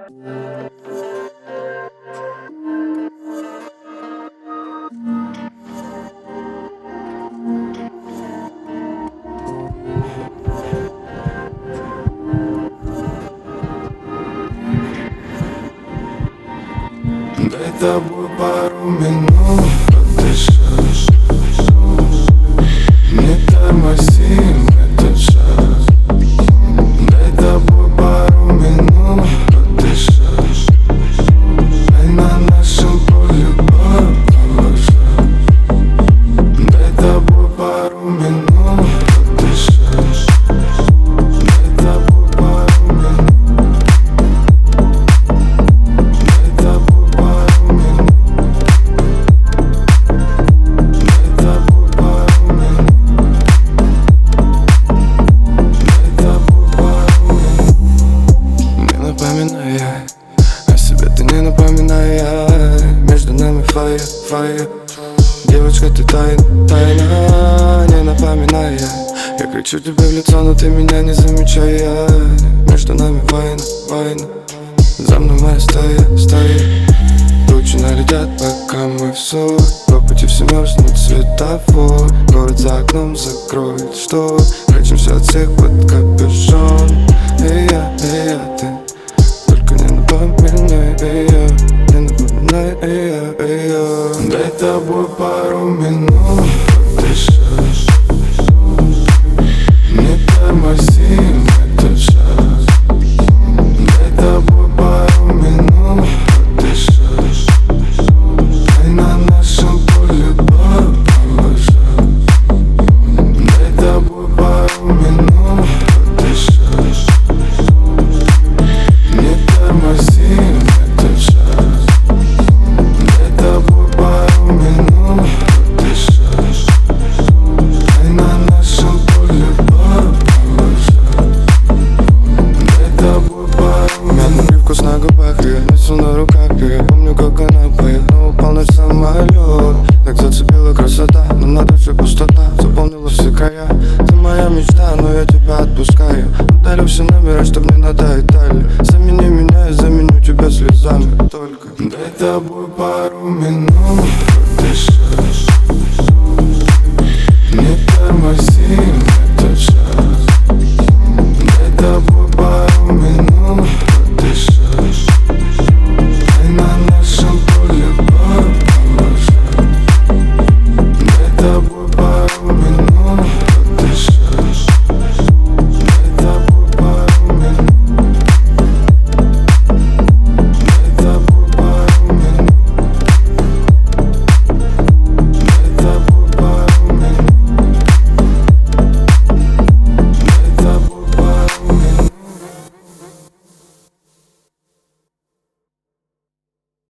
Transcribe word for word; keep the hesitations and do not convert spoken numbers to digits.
Дай тобой пару минут подышать. Не тормозим этот час. Дай тобой пару минут подышать. Дай на нашем поле повышать. Дай тобой пару минут подышать. Дай тобой пару минут. Дай тобой пару минут. Дай тобой пару минут. Дай тобой пару минут. Не напоминай о себе, ты не напоминай. Между нами фаер, фаер. Девочка, ты тайна, тайна. Не напоминай. Я кричу тебе в лицо, но ты меня не замечаешь. Между нами война, война. За мной моя стая, стая. Тучи налетят, пока мы в ссор. По пути все мерзнут светофор. Город за окном закроет штор. Прячемся от всех под капюшон. И я, и я, ты. Только не напоминай, и я. Не напоминай, и я, и я. Дай тобой пару минут подышать. Не тормозим этот час. Дай тобой пару минут подышать. Дай на нашем поле повышать. Дай тобой пару минут подышать. Не тормозим этот час. Дай тобой пару минут подышать. Дай на нашем поле повышать. Дай тобой пару минут. Привкус на губах, я несу на руках. Я помню, как она поехала, упал наш самолет. Так зацепила красота, но на душе пустота заполнила все края. Ты моя мечта, но я тебя отпускаю. Удалю все номера, чтоб не надо Италии. Замени меня, я заменю тебя слезами только. Дай тобой пару минут подышать.